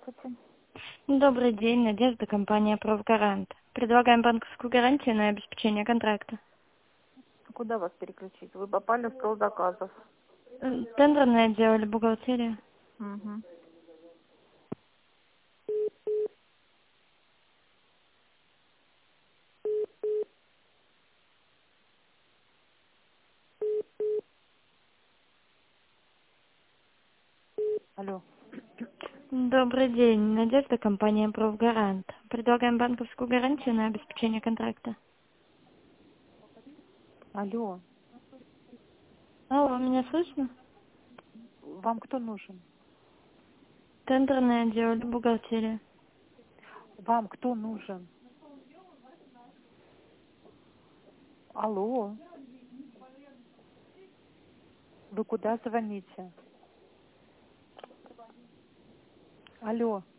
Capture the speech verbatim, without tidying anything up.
Здравствуйте. Добрый день, Надежда, компания «Профгарант». Предлагаем банковскую гарантию на обеспечение контракта. Куда вас переключить? Вы попали в стол заказов. М, Тендерный отдел или бухгалтерия? Угу. Алло. Добрый день, Надежда, компания «Профгарант». Предлагаем банковскую гарантию на обеспечение контракта. Алло. Алло, меня слышно? Вам кто нужен? Тендерный отдел или бухгалтерия? Вам кто нужен? Алло. Вы куда звоните? Алло.